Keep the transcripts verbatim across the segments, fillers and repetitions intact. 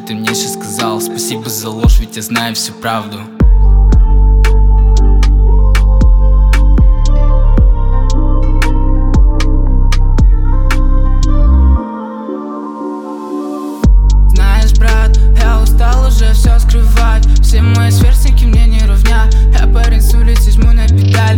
ты мне сейчас сказал. Спасибо за ложь, ведь я знаю всю правду. Знаешь, брат, я устал уже все скрывать. Все мои сверстники мне не ровня. Я парень с улицы, жму на педаль,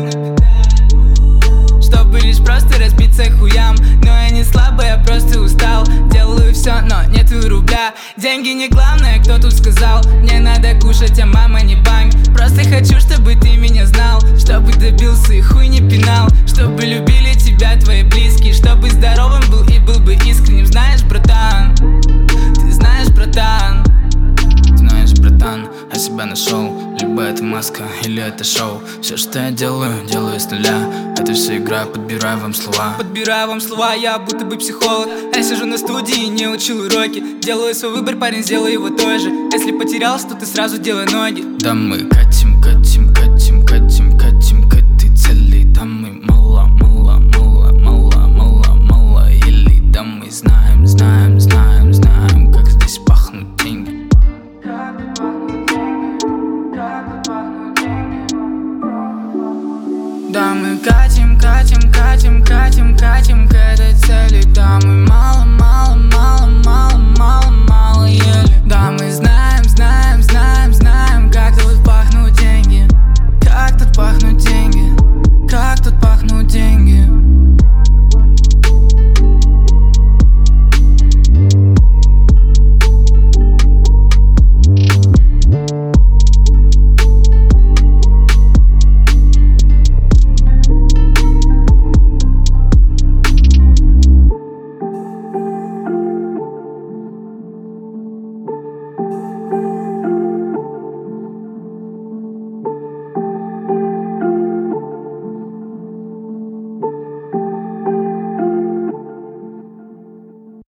чтобы лишь просто разбиться хуям. Но я не слабый, я просто устал. Делаю все, но нету рубля. Деньги не главное, кто тут сказал. Мне надо кушать, а мама не банк. Просто хочу, чтобы ты меня знал, чтобы добился и хуй не пинал, чтобы любили тебя твои близкие, чтобы здоровым был и был бы искренним. Знаешь, братан, ты знаешь, братан. Знаешь, братан, я себя нашел. Либо это маска, или это шоу. Все, что я делаю, делаю с нуля. Это все игра, подбираю вам слова. Подбираю вам слова, я будто бы психолог. Я сижу на студии, не учил уроки. Делаю свой выбор, парень, сделай его тоже. Если потерялся, то ты сразу делай ноги. Да мы катим